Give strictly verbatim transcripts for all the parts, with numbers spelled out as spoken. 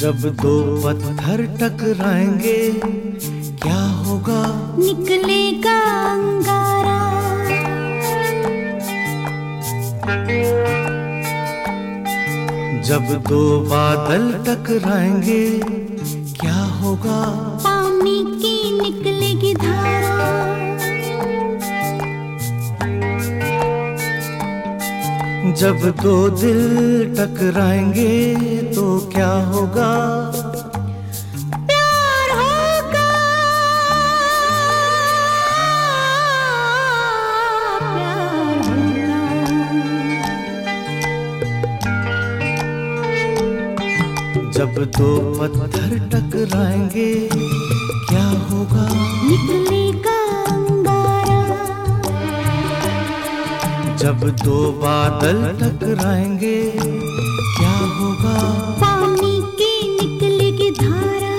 जब दो पत्थर टकराएंगे क्या होगा? निकलेगा अंगारा। जब दो बादल टकराएंगे क्या होगा? पानी की निकलेगी धारा। जब दो दिल टकराएंगे तो क्या होगा? प्यार होगा, प्यार होगा। जब दो पत्थर टकराएंगे क्या होगा? निकलेगा अंगारा। जब दो बादल टकराएंगे क्या होगा? पानी की निकलेगी धारा।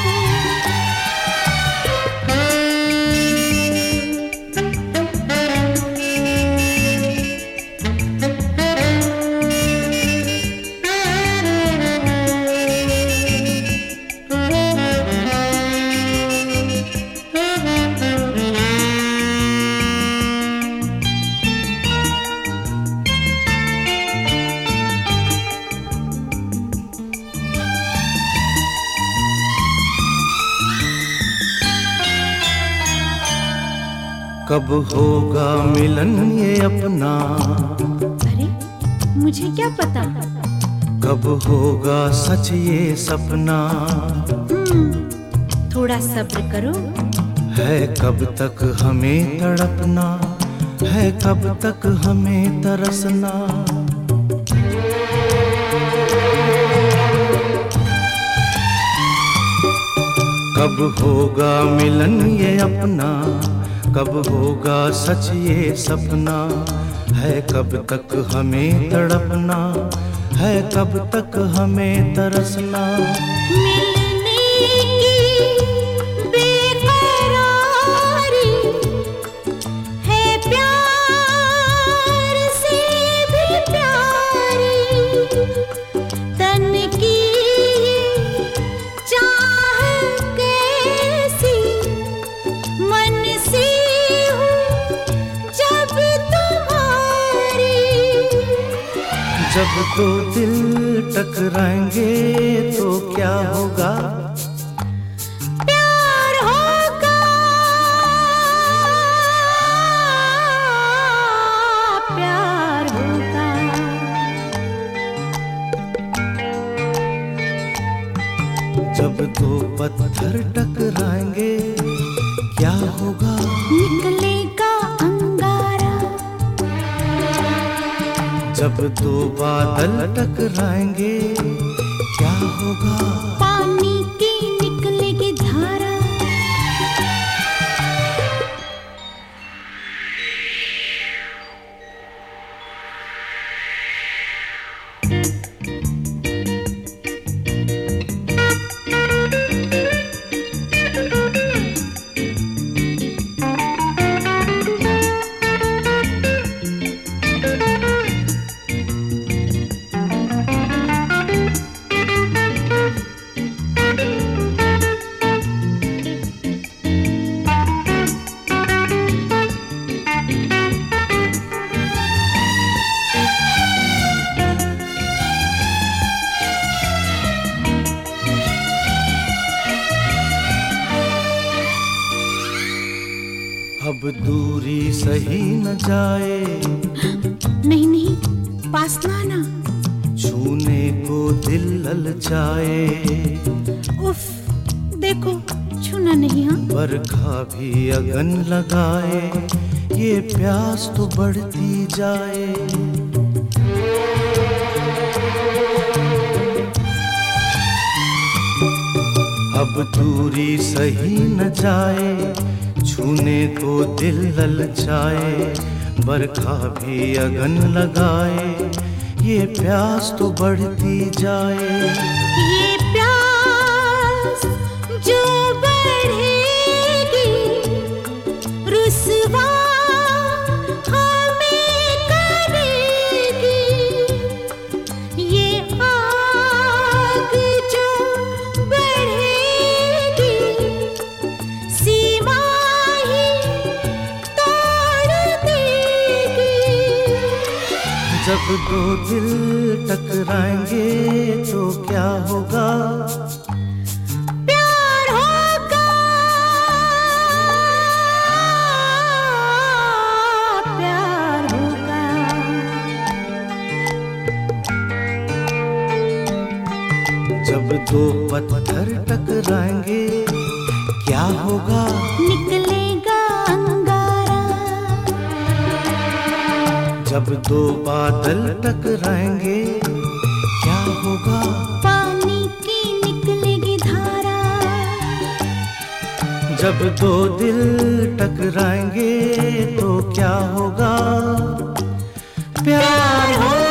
कब होगा मिलन ये अपना? अरे मुझे क्या पता। कब होगा सच ये सपना? हम्म, थोड़ा सब्र करो। है कब तक हमें तड़पना, है कब तक हमें तरसना। कब होगा मिलन ये अपना, कब होगा सच ये सपना। है कब तक हमें तड़पना, है कब तक हमें तरसना। मिलने की बेकरारी है प्यार से भी प्यारी। तन की चाह कैसी मन से जब दो दिल टकराएंगे तो क्या होगा? प्यार होगा, प्यार होगा। जब दो पत्थर टकराएंगे क्या होगा? निकलेगा अंगारा। जब दो बादल टकराएंगे क्या होगा? पानी की निकलेगी धारा। अब दूरी सही न जाए। नहीं नहीं, पास ना आना। छूने को दिल ललचाए। उफ, देखो छूना नहीं। हाँ, बरखा भी अगन लगाए, ये प्यास तो बढ़ती जाए। अब दूरी सही न जाए, छूने को दिल ललचाए। बरखा भी अगन लगाए, ये प्यास तो बढ़ती जाए। ये प्यास जो बढ़ेगी रुसवा हमें करेगी। ये आग जो जब दो दिल टकराएंगे तो क्या होगा? प्यार होगा, प्यार होगा। जब दो पत्थर टकराएंगे क्या होगा? निकलेगा अंगारा। जब दो बादल टकराएंगे क्या होगा? पानी की निकलेगी धारा। जब दो दिल टकराएंगे तो क्या होगा? प्यार होगा।